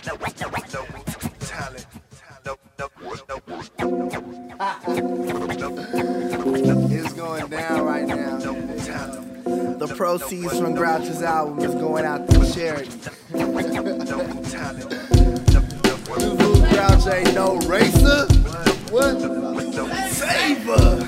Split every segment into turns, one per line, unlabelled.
talent. It's going down right now. The proceeds from Grouch's album is going out to charity. Grouch ain't no racer. What? Saver.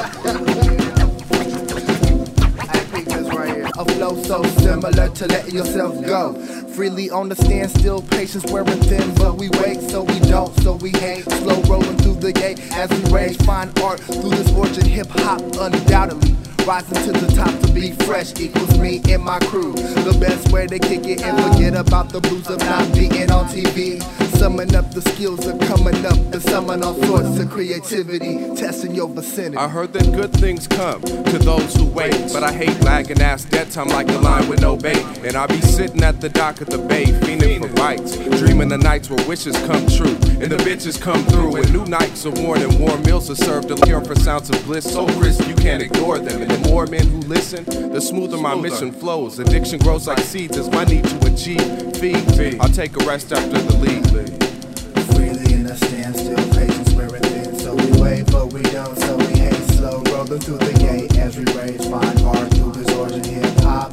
I think this right here. A flow so similar to letting yourself go. Freely on the standstill, patience wearing thin, but we wait so we don't, so we hate. Slow rolling through the gate as we raise fine art through this orchard. Hip hop undoubtedly rising to the top to be fresh equals me and my crew. The best way to kick it and forget about the blues of not being on TV. Summing up the skills of coming up and summon all sorts of creativity, testing your vicinity.
I heard that good things come to those who wait, but I hate lagging ass dead time like a line with no bait. And I be sitting at the dock of the bay, fiending for bites, dreaming the nights where wishes come true and the bitches come through. And new nights are worn and warm meals are served, alluring for sounds of bliss so crisp you can't ignore them. And the more men who listen, the smoother my mission flows. Addiction grows like seeds as my need to achieve. Feed. I'll take a rest after the lead.
Freely in a standstill, patience wearing thin, so we wait, but we don't, so we hate. Slow rolling through the gate as we raise fine art through this origin hip hop.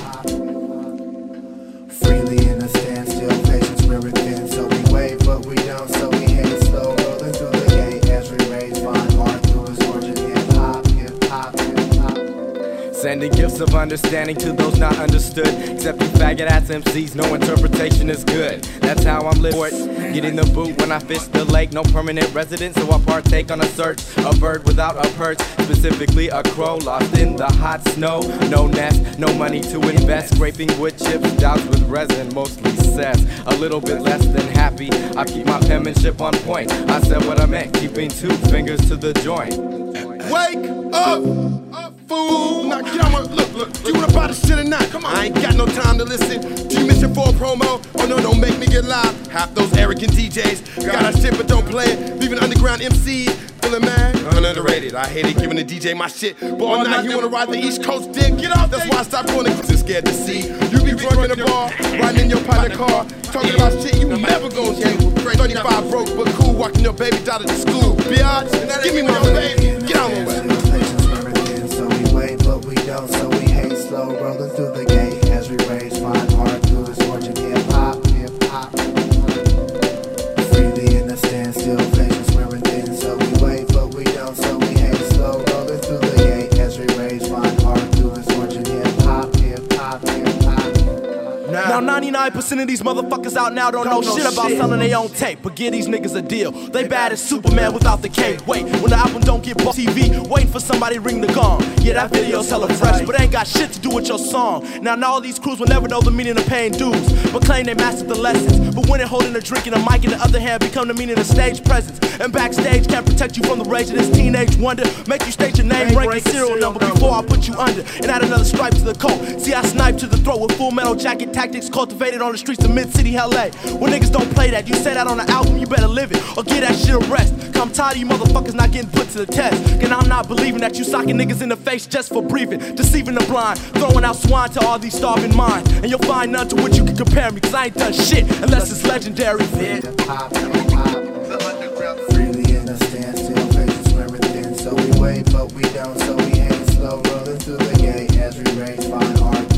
Freely in a standstill, patience wearing thin, so we wait, but we don't, so we hate. Slow rolling through the gate as we raise fine art through this origin hip hop.
Sending gifts of understanding to those not understood. Accepting faggot ass MCs, no interpretation is good. That's how I'm living for it. Getting the boot when I fish the lake. No permanent residence, so I partake on a search. A bird without a perch, specifically a crow lost in the hot snow. No nest, no money to invest. Scraping wood chips, doused with resin, mostly cess. A little bit less than happy. I keep my penmanship on point. I said what I meant, keeping 2 fingers to the joint.
Wake up, fool. Now get on my look. You wanna buy this shit or not? Come on. I ain't got no time to listen. Do you miss your for a promo? Oh no, don't make me get live. Half those arrogant DJs got our shit but don't play it. Leaving underground MCs feeling mad. Underrated. I hated giving the DJ my shit. But all night you wanna ride the East Coast dick. Get off. That's why I stopped going to and scared to see. You be drunk in the bar, riding in your pilot car, talking about shit you never gon' do. 35 broke but cool, walking your baby daughter to school. Biatch, give me my baby. Get on my way.
Patience wearing thin, so we wait, but we don't, so we hate. Slow rolling through the gate as we raise fine art through this orchard hip hop. Freely in a standstill, patience wearing thin, so we wait, but we don't, so we hate. Slow rolling through the gate as we raise fine art through this orchard hip hop.
Now 99% of these motherfuckers out now don't know shit about selling their own tape, but give these niggas a deal. They bad as Superman without the cape. Wait, when the album don't get bought TV, waiting for somebody to ring the gong. Yeah, that video's hella fresh, but ain't got shit to do with your song. Now all these crews will never know the meaning of paying dues, but claim they mastered the lessons. But when it holding a drink and a mic in the other hand become the meaning of stage presence. And backstage can't protect you from the rage of this teenage wonder. Make you state your name, rank, and serial number before I put you under and add another stripe to the coat. See, I snipe to the throat with Full Metal Jacket tactics cultivated on the streets of mid-city LA. When niggas don't play that, you say that on the album, you better live it or get that shit a rest. Cause I'm tired of you motherfuckers not getting put to the test. And I'm not believing that you socking niggas in the face just for breathing, deceiving the blind, throwing out swine to all these starving minds. And you'll find none to which you can compare me, cause I ain't done shit unless it's legendary.
Freely in a standstill, patience wearing thin, so we wait, but we don't, so we hate. Slow rolling through the gate as we raise fine art